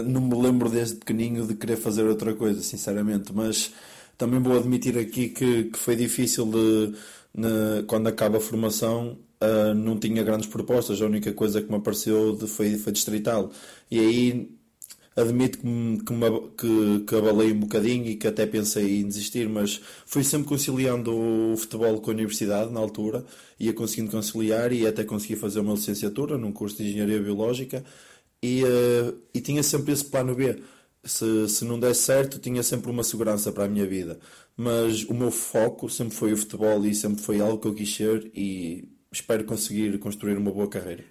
Não me lembro desde pequeninho de querer fazer outra coisa, sinceramente, mas também vou admitir aqui que foi difícil quando acaba a formação, não tinha grandes propostas, a única coisa que me apareceu foi distrital. E aí admito que abalei um bocadinho e que até pensei em desistir, mas fui sempre conciliando o futebol com a universidade na altura, ia conseguindo conciliar e até consegui fazer uma licenciatura num curso de Engenharia Biológica e tinha sempre esse plano B. Se não desse certo, tinha sempre uma segurança para a minha vida. Mas o meu foco sempre foi o futebol e sempre foi algo que eu quis ser e espero conseguir construir uma boa carreira.